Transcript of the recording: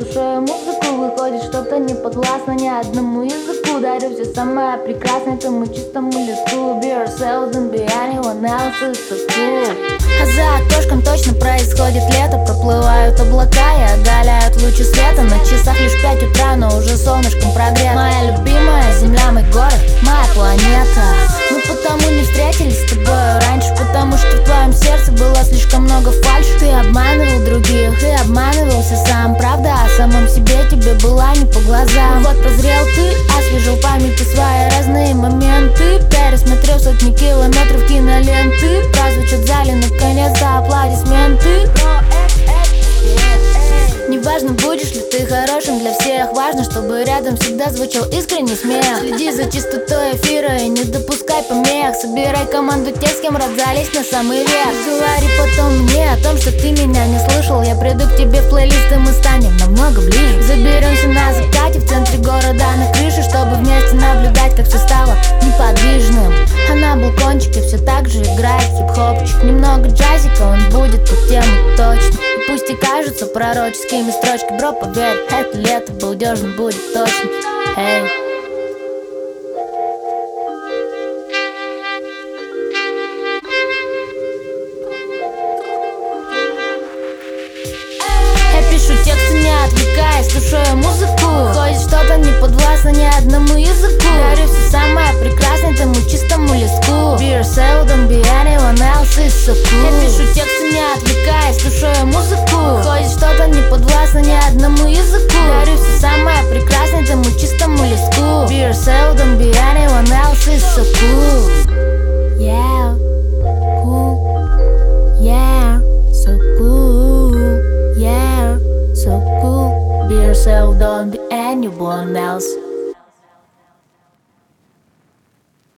слушаю музыку, выходит что-то не подвластно ни одному языку. Дарю все самое прекрасное этому чистому листу. Be yourself, don't be anyone else, it's so cool. А за окошком точно происходит лето. Проплывают облака и оголяют лучи света. На часах лишь 5 утра, но уже солнышком прогрет. Моя любимая земля, мой город, моя планета. Мы потому не встретились с тобой раньше, потому что в твоем сердце было слишком много фальши. Ты обманывал других и обманывался сам. Правда о самом себе тебе была не по глазам. Вот прозрел ты, освежил в памяти свои разные моменты. Пересмотрел сотни километров киноленты. Прозвучат в зале наконец-то аплодисменты. Неважно, будешь ли ты хорошим для всех, важно, чтобы рядом всегда звучал искренний смех. Следи за чистотой эфира и не допускай помех. Собирай команду тех, с кем рад залезть на самый верх. Говори потом мне о том, что ты меня не слышал. Я приду к тебе в плейлист, и мы станем намного ближе. Заберемся на закате в центре города на крыше, чтобы вместе наблюдать, как все стало неподвижным. А на балкончике все так же играет хип-хопчик. Немного джазика, он будет по тему точно. И пусть и кажутся пророческими строчки, бро, поверь, это лето балдежно будет точно. Эй. Я пишу тексты, не отвлекаясь, слушаю музыку. Выходит что-то не подвластно ни одному языку. Дарю все самое прекрасное этому чистому листку. Be yourself, don't be anyone else, it's so cool. Я пишу тексты, не отвлекаясь, слушаю музыку. Выходит что-то не подвластно ни одному языку. Дарю все самое прекрасное этому чистому листку. Be yourself, don't be anyone else, it's so cool. Yeah, cool. Yeah, so cool. Yeah, so cool. Be yourself, don't be anyone else.